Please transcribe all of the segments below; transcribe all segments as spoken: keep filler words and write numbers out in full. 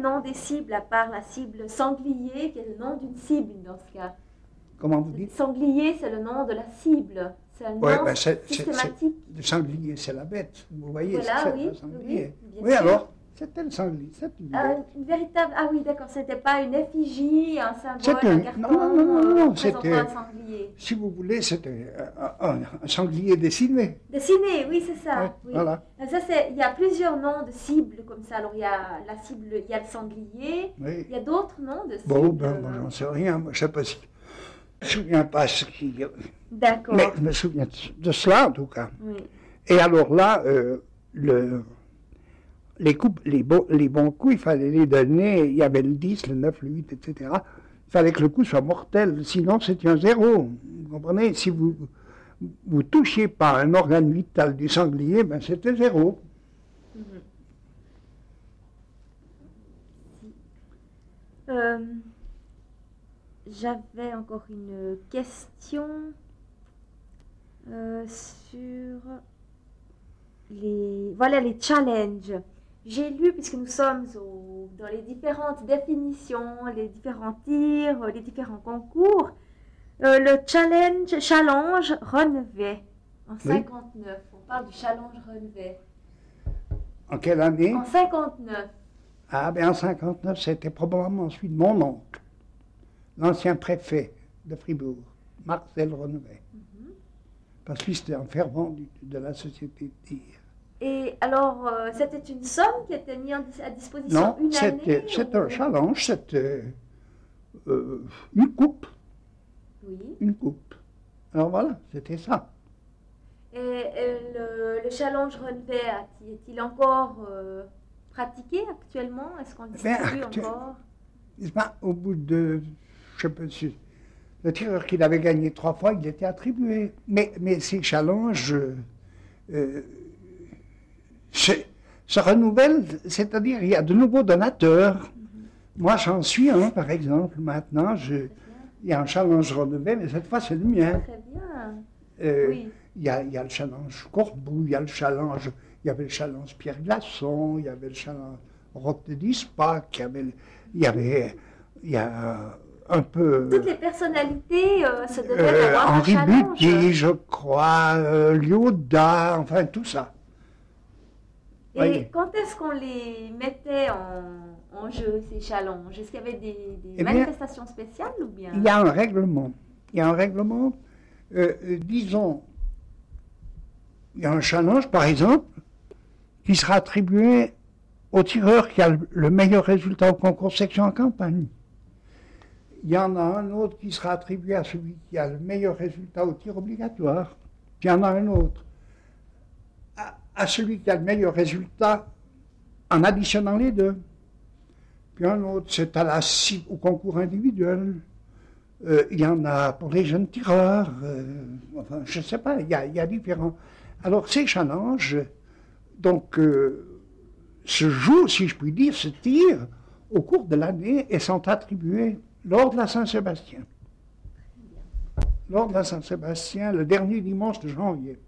noms des cibles, à part la cible sanglier, qui est le nom d'une cible dans ce cas? Comment vous dites? Sanglier, c'est le nom de la cible. C'est un ouais, nom ben c'est, systématique. C'est, c'est, le sanglier, c'est la bête. Vous voyez, voilà, c'est oui, le sanglier. Oui, oui alors, c'était le sanglier. C'est une, euh, une véritable. Ah oui, d'accord, c'était pas une effigie, un symbole, c'était, un carton. Non, non, non, non, non euh, c'était. Un sanglier. Si vous voulez, c'était un, un, un sanglier dessiné. Dessiné, oui, c'est ça. Ouais, oui. Voilà. Ça, c'est, il y a plusieurs noms de cibles comme ça. Alors, il y a la cible, il y a le sanglier. Oui. Il y a d'autres noms de cibles. Bon, ben, moi, j'en sais rien. Moi, je sais pas si. Je ne me souviens pas ce qui. D'accord. Mais je me souviens de cela, en tout cas. Oui. Et alors là, euh, le, les, coups, les, bon, les bons coups, il fallait les donner. Il y avait le dix, le neuf, le huit, et cetera. Il fallait que le coup soit mortel. Sinon, c'était un zéro. Vous comprenez? Si vous ne touchiez pas un organe vital du sanglier, ben, c'était zéro. Mm-hmm. Euh... J'avais encore une question euh, sur les, voilà, les challenges. J'ai lu, puisque nous sommes au, dans les différentes définitions, les différents tirs, les différents concours, euh, le challenge, challenge Renevet en cinquante-neuf. Oui. On parle du challenge Renevet. En quelle année? En cinquante-neuf. Ah, bien en cinquante-neuf, c'était probablement celui de mon oncle, l'ancien préfet de Fribourg, Marcel Renevet. Mm-hmm. Parce que lui, c'était un fervent du, de la société de tir. Et alors, euh, c'était une somme qui était mise à disposition non, une c'était, année? c'était ou... un challenge, c'était euh, une coupe. Oui. Une coupe. Alors voilà, c'était ça. Et, et le, le challenge Renevet, est-il encore euh, pratiqué actuellement? Est-ce qu'on le distribue actu... encore? Ben, au bout de, je sais pas si, le tireur qu'il avait gagné trois fois, il était attribué. Mais, mais ces challenges euh, se renouvellent, c'est-à-dire il y a de nouveaux donateurs. Mm-hmm. Moi, j'en suis un, par exemple, maintenant. Je, il y a un challenge Renevet, mais cette fois, c'est le mien. Très bien. Euh, oui. Il y, a, il y a le challenge Corbeau, il y a le challenge, il y avait le challenge Pierre Glaçon, il y avait le challenge Roch de Dispac, il y avait, il y avait, il y a un peu... Toutes les personnalités euh, se devaient euh, avoir Henri un challenge. Buty, je crois, euh, Lyotard, enfin tout ça. Et oui. Quand est-ce qu'on les mettait en, en jeu, ces challenges? Est-ce qu'il y avait des, des eh manifestations bien, spéciales ou bien? Il y a un règlement. Il y a un règlement, euh, euh, disons, il y a un challenge, par exemple, qui sera attribué au tireur qui a le meilleur résultat au concours section en campagne. Il y en a un autre qui sera attribué à celui qui a le meilleur résultat au tir obligatoire. Puis il y en a un autre à, à celui qui a le meilleur résultat en additionnant les deux. Puis un autre, c'est à la cible au concours individuel. Euh, il y en a pour les jeunes tireurs. Euh, enfin, je ne sais pas, il y a, il y a différents... Alors, ces challenges, donc, euh, se jouent, si je puis dire, se tirent au cours de l'année et sont attribués lors de la Saint-Sébastien. Lors de la Saint-Sébastien, le dernier dimanche de janvier.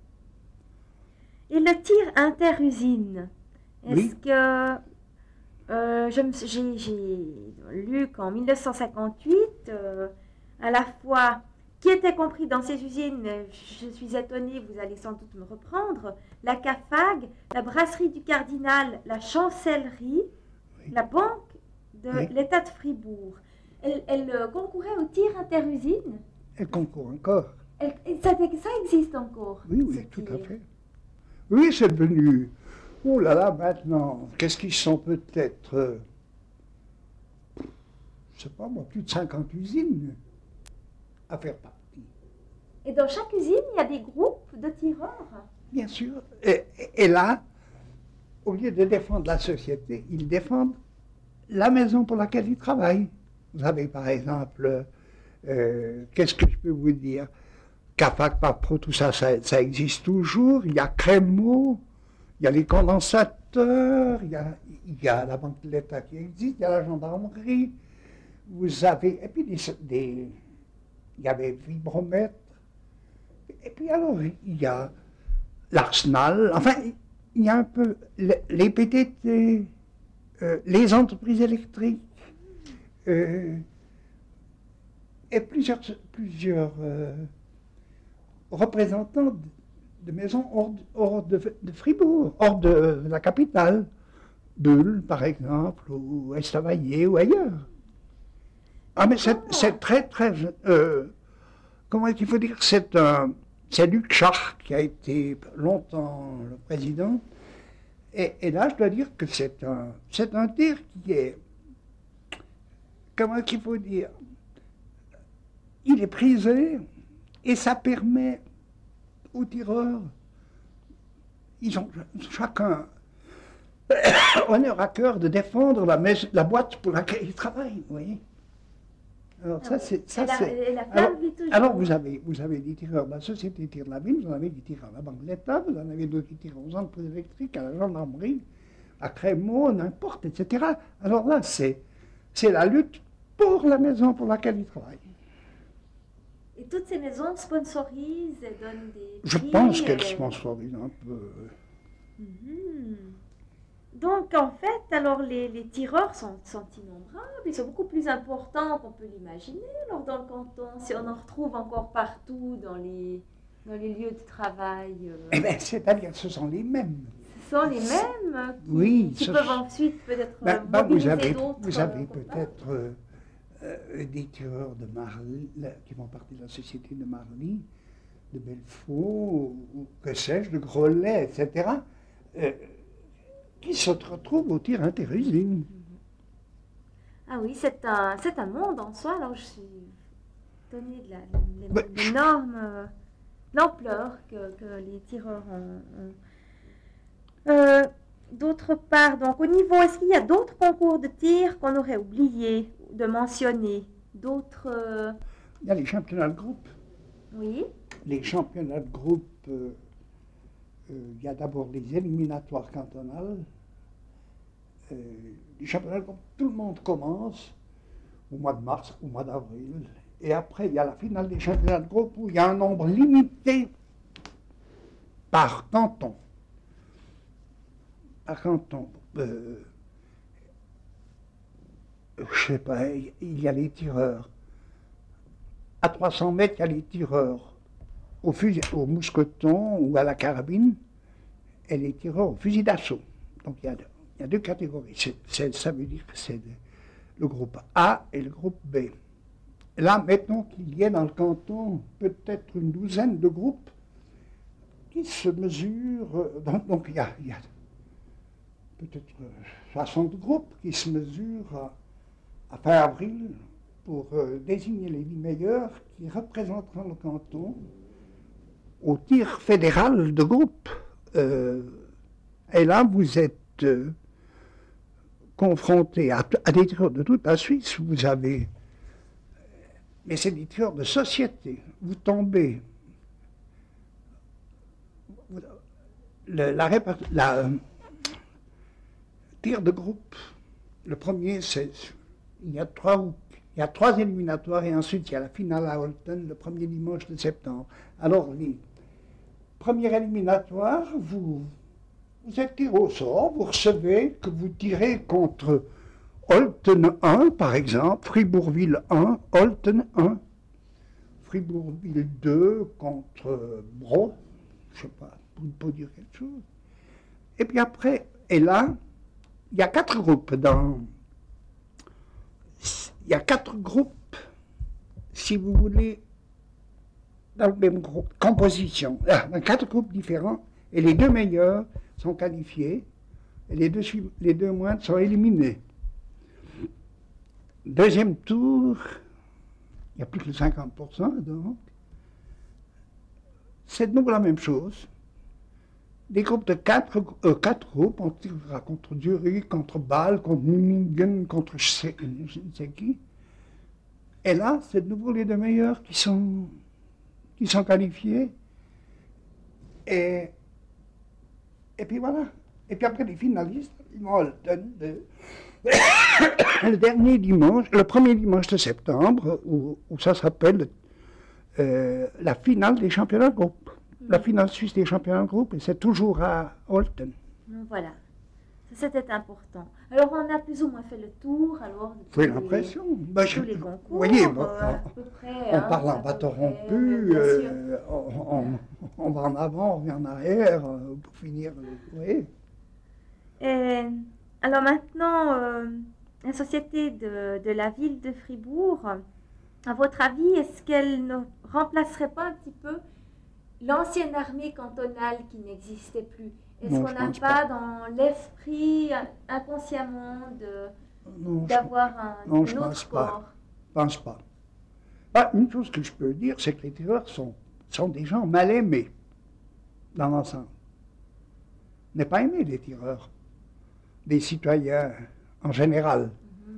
Et le tir inter-usine, est-ce oui. que... Euh, je me, j'ai, j'ai lu qu'en mille neuf cent cinquante-huit, euh, à la fois... qui était compris dans ces usines, je suis étonnée, vous allez sans doute me reprendre, la C A F A G, la brasserie du Cardinal, la chancellerie, oui. la banque de oui. l'État de Fribourg. Elle, elle concourait au tir inter-usine. Elle concourt encore. Elle, ça, ça existe encore. Oui, oui, tout tir. à fait. Oui, c'est devenu... Oh là là, maintenant, qu'est-ce qu'ils sont peut-être... Euh, je ne sais pas moi, plus de cinquante usines à faire partie. Et dans chaque usine, il y a des groupes de tireurs? Bien sûr. Et, et, et là, au lieu de défendre la société, ils défendent la maison pour laquelle ils travaillent. Vous avez par exemple, euh, qu'est-ce que je peux vous dire? C A F A C, Papro, tout ça, ça, ça existe toujours. Il y a Crémeau, il y a les condensateurs, il y a, il y a la Banque de l'État qui existe, il y a la gendarmerie. Vous avez, et puis des... des il y avait Vibromètre, et puis alors il y a l'Arsenal, enfin il y a un peu les P T T, euh, les entreprises électriques euh, et plusieurs, plusieurs euh, représentants de, de maisons hors, hors de, de Fribourg, hors de, de la capitale, Bulle par exemple, ou Estavayer ou ailleurs. Ah mais c'est, c'est très très... Euh, comment est-ce qu'il faut dire? C'est un... C'est Luc Char qui a été longtemps le président. Et, et là, je dois dire que c'est un, c'est un tir qui est, comment qu'il faut dire, il est prisé et ça permet aux tireurs, ils ont chacun honneur à cœur de défendre la, la boîte pour laquelle ils travaillent, vous voyez. Alors ça, c'est... Ça, c'est alors, alors vous, avez, vous avez des tireurs de la Société de tir de la ville, vous en avez des tireurs à la Banque de l'État, vous en avez d'autres qui tirent aux entreprises électriques, à la gendarmerie, à Crémaux, n'importe, et cetera. Alors là, c'est, c'est la lutte pour la maison pour laquelle ils travaillent. Et toutes ces maisons sponsorisent et donnent des Je prix, pense qu'elles euh... sponsorisent un peu. Mm-hmm. Donc, en fait, alors les, les tireurs sont, sont innombrables, ils sont beaucoup plus importants qu'on peut l'imaginer alors dans le canton, si on en retrouve encore partout dans les, dans les lieux de travail. Euh... Eh bien, c'est-à-dire que ce sont les mêmes. Ce sont les mêmes qui, oui, qui ce... peuvent ensuite peut-être ben, ben, mobiliser vous avez, d'autres. Vous avez peut-être euh, euh, des tireurs de Marly, qui font partie de la société de Marly, de Belfaux, ou que sais-je, de Grelais, et cetera, euh, qui se retrouvent au tir interusine. Ah oui, c'est un, c'est un monde en soi. Alors je suis étonnée de, la, de, de, de l'énorme euh, l'ampleur que, que les tireurs ont. ont. Euh, d'autre part, donc au niveau, est-ce qu'il y a d'autres concours de tir qu'on aurait oublié de mentionner? D'autres. Euh... Il y a les championnats de groupe. Oui. Les championnats de groupe. Euh, Euh, il y a d'abord les éliminatoires cantonales. Euh, les championnats, tout le monde commence au mois de mars, au mois d'avril. Et après, il y a la finale des championnats de groupe où il y a un nombre limité par canton. Par canton. Euh, je sais pas, il y a les tireurs. À trois cents mètres, il y a les tireurs au, fusil, au mousqueton ou à la carabine, et les tireurs au fusil d'assaut. Donc il y a, il y a deux catégories. C'est, c'est, ça veut dire que c'est le groupe A et le groupe B. Là, maintenant qu'il y ait dans le canton peut-être une douzaine de groupes qui se mesurent. Donc, donc il y a, il y a peut-être soixante groupes qui se mesurent à, à fin avril pour euh, désigner les dix meilleurs qui représenteront le canton au tir fédéral de groupe. Euh, et là, vous êtes euh, confronté à, à des tireurs de toute la Suisse. Vous avez... Mais c'est des tireurs de société. Vous tombez... Le, la, la euh, tir de groupe, le premier, c'est... Il y a trois... Il y a trois éliminatoires et ensuite il y a la finale à Olten le premier dimanche de septembre. Alors, les premiers éliminatoires, vous, vous êtes tiré au sort, vous recevez que vous tirez contre Olten un, par exemple, Fribourgville un, Olten un, Fribourgville deux contre Bro, je ne sais pas, pour dire quelque chose. Et puis après, et là, il y a quatre groupes dans... Il y a quatre groupes, si vous voulez, dans le même groupe, composition. Dans quatre groupes différents, et les deux meilleurs sont qualifiés, et les deux, les deux moindres sont éliminés. Deuxième tour, il y a plus que cinquante pour cent, donc. C'est de nouveau la même chose. Des groupes de quatre, euh, quatre groupes, on tirera contre Zurich, contre Bâle, contre München, contre je sais, je ne sais qui. Et là, c'est de nouveau les deux meilleurs qui sont, qui sont qualifiés. Et, et puis voilà. Et puis après, les finalistes, ils vont le, le, le dernier dimanche, le premier dimanche de septembre, où, où ça s'appelle euh, la finale des championnats de groupe. La finale suisse des championnats de groupe, et c'est toujours à Olten. Voilà. Ça, c'était important. Alors, on a plus ou moins fait le tour, alors, de tous J'ai les, l'impression. Ben, tous je- les vous concours, voyez, bon, euh, à peu près. on hein, parle à en peu bateau près, rompu, bien sûr. euh, on, on- on va en avant, on vient en arrière, euh, pour finir. euh, Vous voyez. Et, alors maintenant, euh, la société de, de la ville de Fribourg, à votre avis, est-ce qu'elle ne remplacerait pas un petit peu l'ancienne armée cantonale qui n'existait plus? Est-ce Non, qu'on je n'a pense pas pas. dans l'esprit euh, inconsciemment de, Non, je, d'avoir un, non, un je autre pense pas. corps? pense pas. Ah, une chose que je peux dire, c'est que les tireurs sont, sont des gens mal aimés dans l'ensemble. On n'est pas aimé des tireurs, des citoyens en général.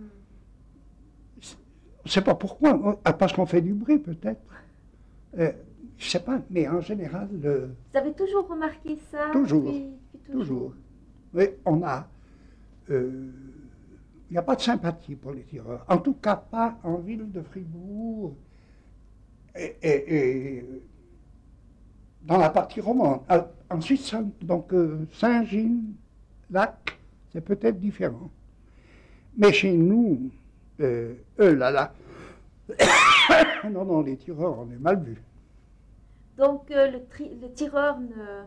Je ne sais pas pourquoi, ah, parce qu'on fait du bruit peut-être. Euh, je ne sais pas, mais en général, euh, Vous avez toujours remarqué ça? Toujours, depuis- depuis toujours. toujours. Oui, on a. euh, Il n'y a pas de sympathie pour les tireurs. En tout cas, pas en ville de Fribourg et, et- et dans la partie romande. Ah, ensuite, ça- donc euh, Saint-Gilles, Lac, c'est peut-être différent. Mais chez nous, euh, eux là là, non, non, les tireurs, on est mal vus. Donc euh, le, tri- le tireur ne,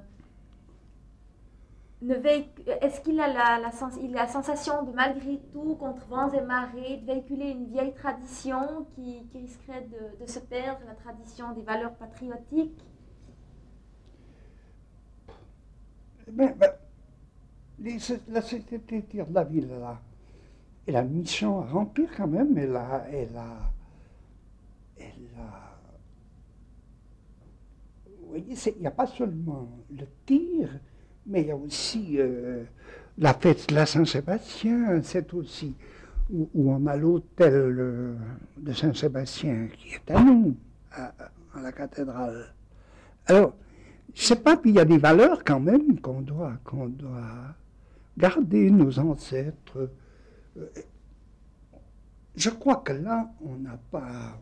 ne véhic- est-ce qu'il a la, la sens- il a la sensation de malgré tout, contre vents et marées, de véhiculer une vieille tradition qui, qui risquerait de, de se perdre, la tradition des valeurs patriotiques? Ben, ben, les- la société de tir de la ville, là, elle a une mission à remplir quand même. Elle a, elle a, elle a. Vous voyez, c'est- il n'y a pas seulement le tir, mais il y a aussi euh, la fête de la Saint-Sébastien. C'est aussi où, où on a l'hôtel euh, de Saint-Sébastien qui est à nous, à, à la cathédrale. Alors, je sais pas, puis il y a des valeurs quand même qu'on doit, qu'on doit garder, nos ancêtres. Euh, Je crois que là, on n'a pas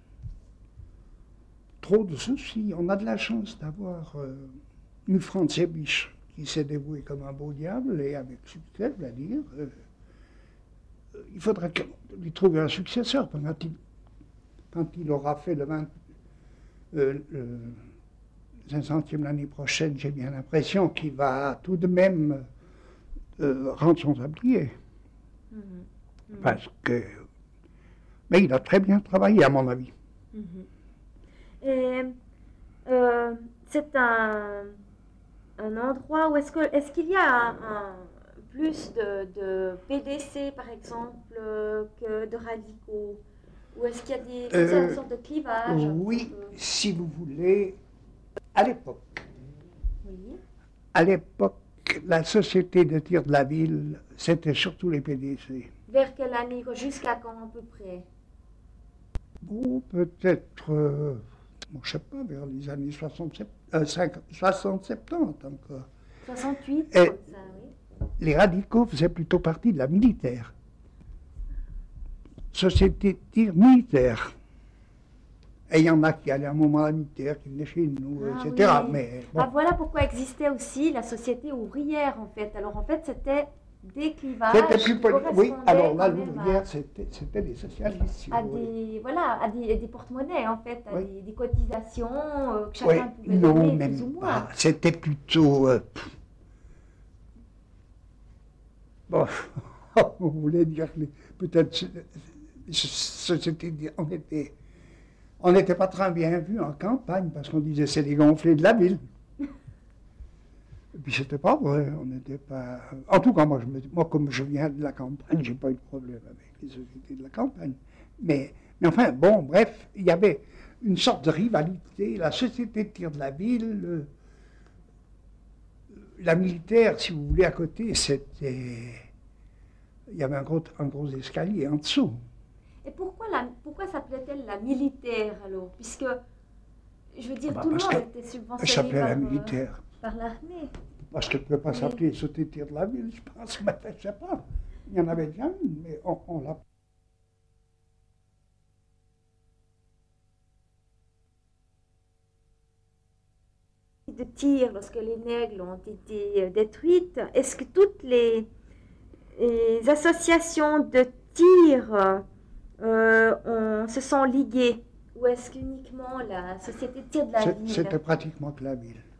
trop de soucis. On a de la chance d'avoir euh, une Franz Ebich qui s'est dévoué comme un beau diable et avec succès, je dois dire. Euh, il faudra que- lui trouver un successeur quand il, quand il aura fait le vingt, euh, le cinq centième l'année prochaine. J'ai bien l'impression qu'il va tout de même euh, rendre son tablier. Mhm. Mhm. Parce que. Mais il a très bien travaillé, à mon avis. Mhm. Et euh, c'est un, un endroit où est-ce que est-ce qu'il y a un, un- plus de, de P D C par exemple euh, que de radicaux? Ou est-ce qu'il y a des c'est Euh, une sorte de clivage? un Oui, petit peu? si vous voulez, à l'époque, Oui. à l'époque, la société de tir de la ville, c'était surtout les P D C. Vers quelle année? Jusqu'à quand à peu près? Ou peut-être, euh, bon, je ne sais pas, vers les années soixante, euh, cinquante, soixante soixante-dix encore. soixante-huit, Et- comme ça, oui. Les radicaux faisaient plutôt partie de la militaire. Société de tir militaire. Et il y en a qui allaient à un moment à la militaire, qui venaient chez nous, Ah et cetera. oui. Mais bon, Ah, voilà pourquoi existait aussi la société ouvrière en fait. Alors en fait c'était des clivages c'était plus qui poli- Oui, correspondaient alors là, quand même l'ouvrière, c'était c'était des socialistes. si à, à vous voulez. des voilà à des, des porte-monnaies en fait, à Oui. des, des cotisations euh, que Oui, chacun pouvait non, donner même plus ou moins. pas. C'était plutôt. euh, pff. Bon, on voulait dire que les- peut-être. ce- ce- ce- c'était- on était. On n'était pas très bien vus en campagne parce qu'on disait c'est les gonflés de la ville. Et puis c'était pas vrai, on n'était pas. En tout cas, moi, je me- moi, comme je viens de la campagne, j'ai pas eu de problème avec les sociétés de la campagne. Mais, mais enfin, bon, bref, il y avait une sorte de rivalité. La société de tir de la ville, le- la militaire, si vous voulez, à côté, c'était. Il y avait un gros, un gros escalier en dessous. Et pourquoi la pourquoi s'appelait-elle la militaire alors? Puisque je veux dire Ah bah, tout le parce monde que était Elle subventionné s'appelait par, la euh, militaire. par l'armée. Parce qu'elle ne pouvait pas Oui. s'appeler Société de tir de la ville, je pense. Mais je ne sais pas. Il y en avait déjà une, mais on, on l'a. De tir lorsque les nègles ont été euh, détruites, est-ce que toutes les, les associations de tir euh, on, se sont liguées? Ou est-ce qu'uniquement la société de tir de la C'est- ville? C'était pratiquement que la ville.